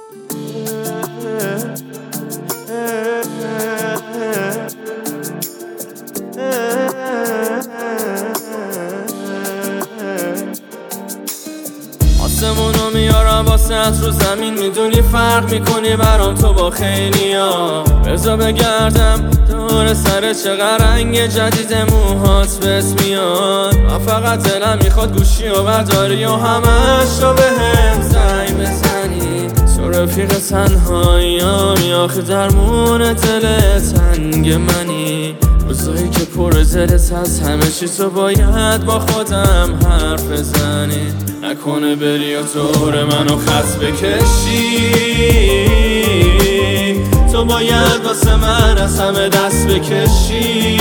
آسمونو میارم واسه رو زمین، میدونی فرق میکنی برام تو با خیلیا. بذار بگردم دور سر چقدر رنگ جدید موهات بهت میاد. من فقط دلم میخواد گوشی و برداری و همش رو بهم زنگ بزنی. تو رفیق تنهایی‌ام، آخه درمون دل تنگ منی. روزایی که پر دلت از همه چی تو باید با خودم حرف بزنی. نکنه بری و دور منو خط بکشی. تو باید واسه من از همه دست بکشی.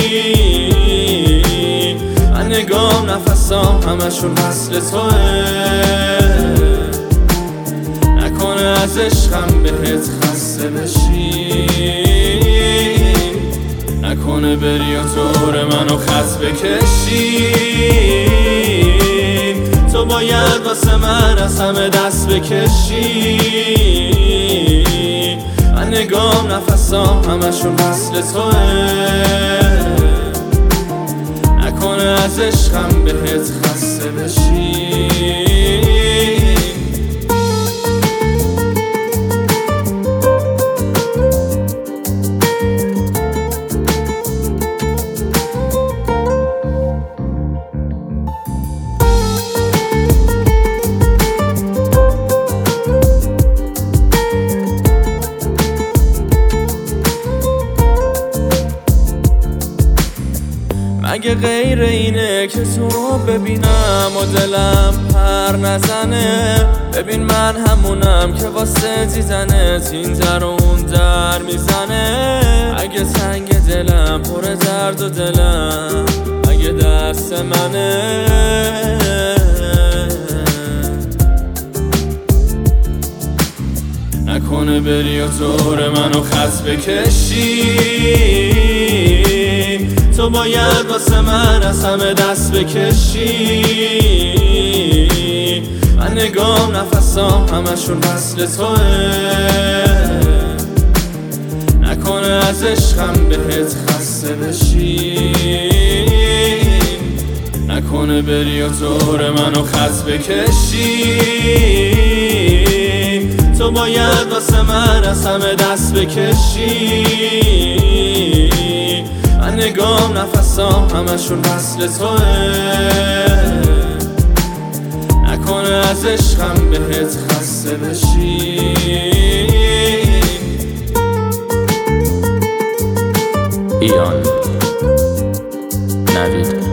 من نگام نفسام همشون وصل توه. نکنه از عشقم بهت خسته بشی. نکنه بری و دور منو خط بکشی. تو باید واسه من از همه دست بکشی. من نگام نفسام همشون وصل توه. نکنه از عشقم بهت خسته بشی. مگه غیر اینه که تو رو ببینم و دلم پر نزنه؟ ببین من همونم که واسه دیدنت این در و اون در میزنه. اگه تنگ دلم پر درد و دلم اگه دست منه. نکنه بری و دور منو خط بکشی. تو باید واسه من از همه دست بکشی. من نگام نفسام همشون وصل توه. نکنه از عشقم بهت خسته بشی. نکنه بری و دور منو خط بکشی. تو باید واسه من از همه دست بکشی. من نگام نفسام همشون وصل توه. نکنه از عشقم بهت خسته بشی. ایان نوید